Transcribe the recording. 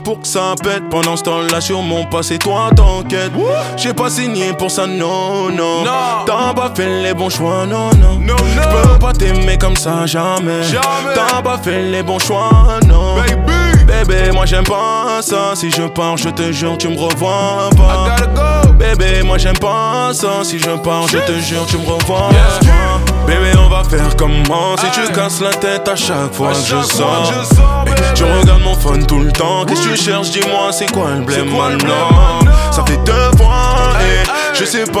pour que ça pète. Pendant ce temps-là sur mon passé, toi t'enquêtes. J'ai pas signé pour ça, non, non. T'as pas fait les bons choix, non, non. J'peux pas t'aimer comme ça, jamais. T'as pas fait les bons choix, non. Bébé, moi j'aime pas ça. Si je pars, je te jure, tu me revois pas. Bébé, moi j'aime pas ça. Si je pars, je te jure, tu me revois pas. Bébé, on va faire comment? Si tu casses la tête à chaque fois que je sors. Je regarde mon phone tout le temps. Qu'est-ce que tu cherches? Dis-moi, c'est quoi le blême maintenant? Ça fait 2 fois et je sais pas